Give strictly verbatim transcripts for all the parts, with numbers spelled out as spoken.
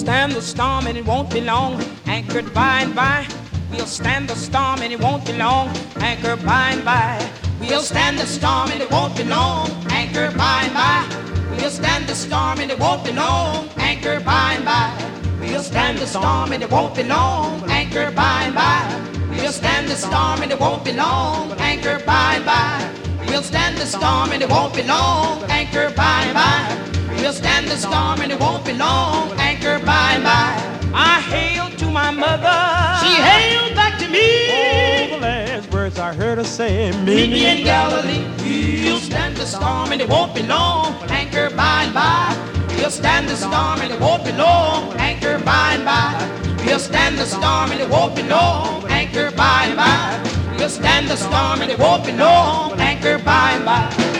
stand the storm and it won't be long. Anchored by and by. We'll stand the storm and it won't be long. Anchored by and by. We'll stand the storm and it won't be long. Anchored by and by. We'll stand the storm and it won't be long. Anchored by and by. We'll stand the storm and it won't be long. Anchored by and by. We'll stand the storm and it won't be long. Anchored by and by. We'll stand the storm and it won't be long. Anchored by and by. We'll stand the storm and it won't be long. Anchored by and by. I hailed to my mother. She hailed back to me. Oh, the last words I heard her say. Meet me in Galilee. We'll stand the storm and it won't be long. Anchored by and by. We'll stand the storm and it won't be long. Anchored by and by. We'll stand the storm and it won't be long. Anchored by and by. We'll stand the storm and it won't be long. Anchored by and by.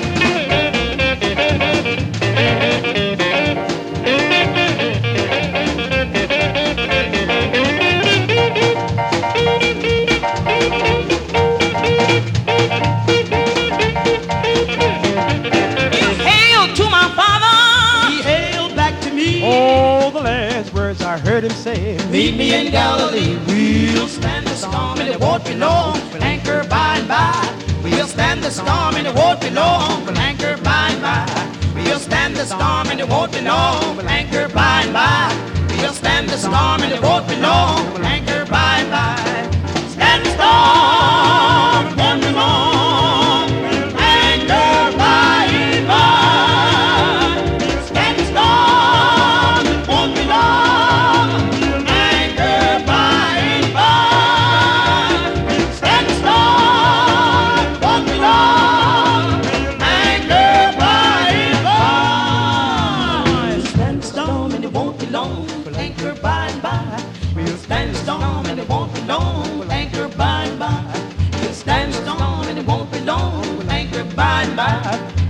Oh, the last words I heard him say. Meet me in Galilee. We'll stand the storm and it won't be long. Anchor by and by. We'll stand the storm and it won't be long. Anchor by and by. We'll stand the storm and it won't be long. Anchor by and by. We'll stand the storm and it won't be long. Anchor by and by. Stand the storm and it won't be long. Anchor by and by. Anchor by and by. We'll stand storm and it won't be long. Anchor by and by. We'll stand storm and it won't be long. Anchor by and by.